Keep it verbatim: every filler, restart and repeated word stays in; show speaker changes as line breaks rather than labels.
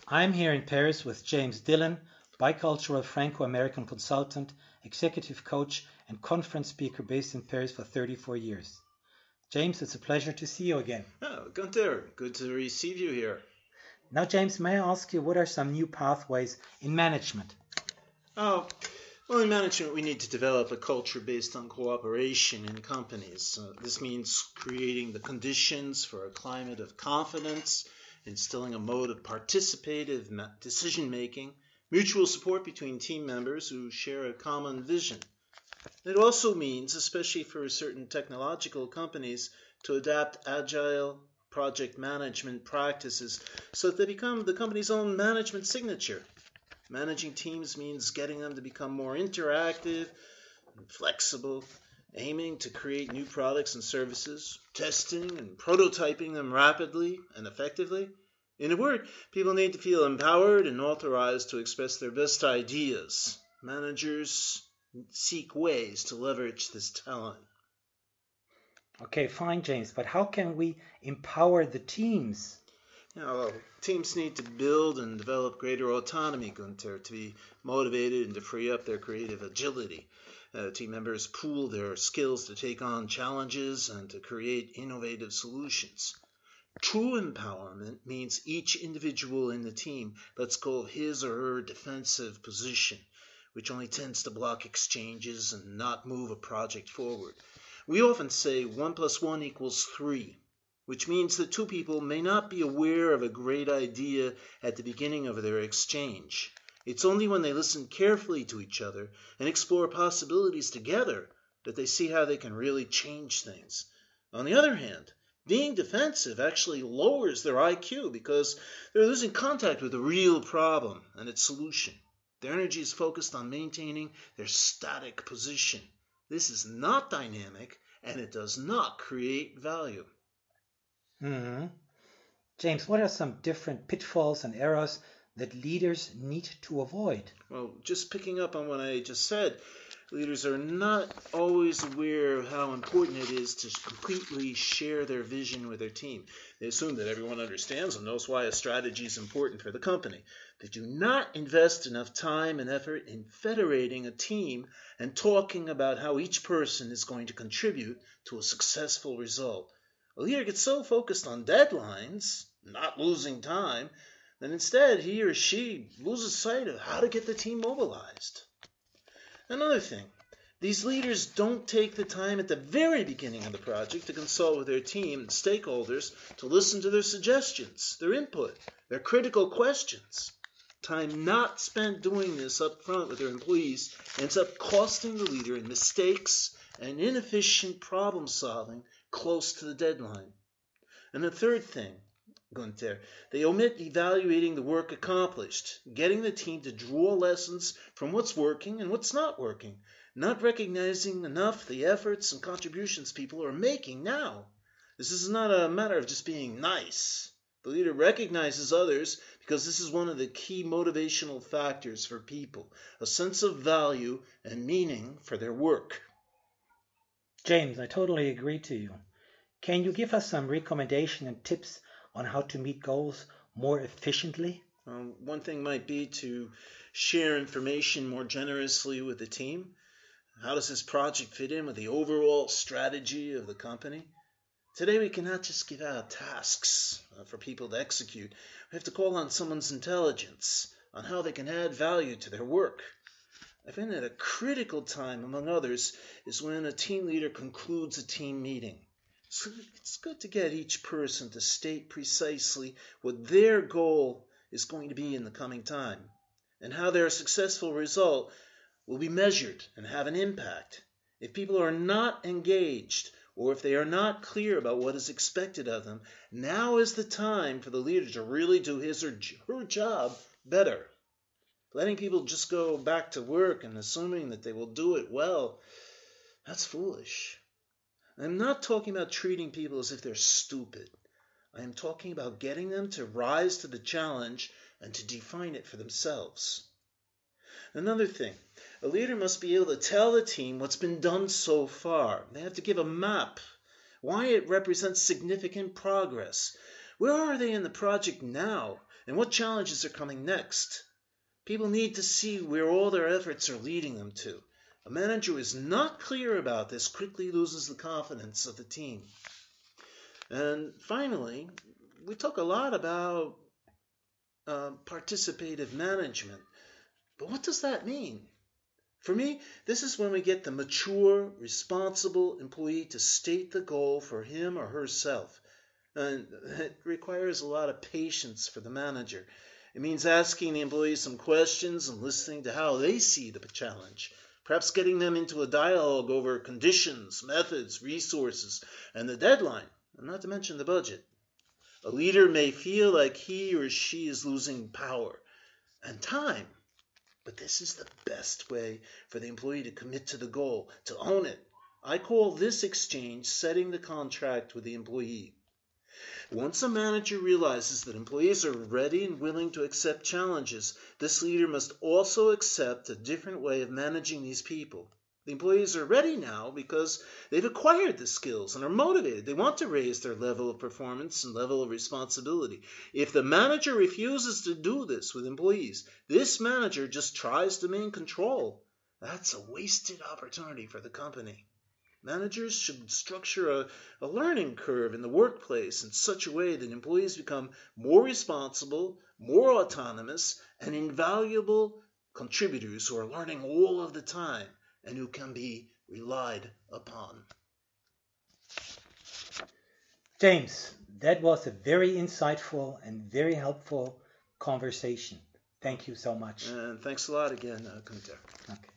I'm here in Paris with James Dillon, bicultural Franco-American consultant, executive coach, and conference speaker based in Paris for thirty-four years. James, it's a pleasure to see you again.
Oh, Gunther, good to receive you here.
Now, James, may I ask you, what are some new pathways in management?
Oh, well, in management, we need to develop a culture based on cooperation in companies. Uh, this means creating the conditions for a climate of confidence, instilling a mode of participative decision-making, mutual support between team members who share a common vision. It also means, especially for certain technological companies, to adapt agile project management practices so that they become the company's own management signature. Managing teams means getting them to become more interactive and flexible, aiming to create new products and services, testing and prototyping them rapidly and effectively. In a word, people need to feel empowered and authorized to express their best ideas. Managers seek ways to leverage this talent.
Okay, fine, James, but how can we empower the teams?
You know, teams need to build and develop greater autonomy, Gunther, to be motivated and to free up their creative agility. Uh, team members pool their skills to take on challenges and to create innovative solutions. True empowerment means each individual in the team lets go of his or her defensive position, which only tends to block exchanges and not move a project forward. We often say one plus one equals three, which means that two people may not be aware of a great idea at the beginning of their exchange. It's only when they listen carefully to each other and explore possibilities together that they see how they can really change things. On the other hand, being defensive actually lowers their I Q because they're losing contact with the real problem and its solution. Their energy is focused on maintaining their static position. This is not dynamic, and it does not create value.
Mm-hmm. James, what are some different pitfalls and errors that leaders need to avoid?
Well, just picking up on what I just said, leaders are not always aware of how important it is to completely share their vision with their team. They assume that everyone understands and knows why a strategy is important for the company. They do not invest enough time and effort in federating a team and talking about how each person is going to contribute to a successful result. A leader gets so focused on deadlines, not losing time, that instead he or she loses sight of how to get the team mobilized. Another thing, these leaders don't take the time at the very beginning of the project to consult with their team and stakeholders to listen to their suggestions, their input, their critical questions. Time not spent doing this up front with their employees ends up costing the leader in mistakes and inefficient problem solving close to the deadline. And the third thing, Gunther, they omit evaluating the work accomplished, getting the team to draw lessons from what's working and what's not working, not recognizing enough the efforts and contributions people are making now. This is not a matter of just being nice. The leader recognizes others because this is one of the key motivational factors for people, a sense of value and meaning for their work.
James, I totally agree to you. Can you give us some recommendation and tips on how to meet goals more efficiently?
Um, one thing might be to share information more generously with the team. How does this project fit in with the overall strategy of the company? Today we cannot just give out tasks uh, for people to execute. We have to call on someone's intelligence on how they can add value to their work. I find that a critical time, among others, is when a team leader concludes a team meeting. So it's good to get each person to state precisely what their goal is going to be in the coming time, and how their successful result will be measured and have an impact. If people are not engaged, or if they are not clear about what is expected of them, now is the time for the leader to really do his or her job better. Letting people just go back to work and assuming that they will do it well, that's foolish. I'm not talking about treating people as if they're stupid. I am talking about getting them to rise to the challenge and to define it for themselves. Another thing, a leader must be able to tell the team what's been done so far. They have to give a map, why it represents significant progress, Where are they in the project now, and what challenges are coming next? People need to see where all their efforts are leading them to. A manager who is not clear about this quickly loses the confidence of the team. And finally, we talk a lot about uh, participative management. But what does that mean? For me, this is when we get the mature, responsible employee to state the goal for him or herself. And it requires a lot of patience for the manager. It means asking the employees some questions and listening to how they see the challenge. Perhaps getting them into a dialogue over conditions, methods, resources, and the deadline, and not to mention the budget. A leader may feel like he or she is losing power and time, but this is the best way for the employee to commit to the goal, to own it. I call this exchange setting the contract with the employee. Once a manager realizes that employees are ready and willing to accept challenges, this leader must also accept a different way of managing these people. The employees are ready now because they've acquired the skills and are motivated. They want to raise their level of performance and level of responsibility. If the manager refuses to do this with employees, this manager just tries to maintain control. That's a wasted opportunity for the company. Managers should structure a, a learning curve in the workplace in such a way that employees become more responsible, more autonomous, and invaluable contributors who are learning all of the time and who can be relied upon.
James, that was a very insightful and very helpful conversation. Thank you so much.
And thanks a lot again, uh, Gunther.
Okay.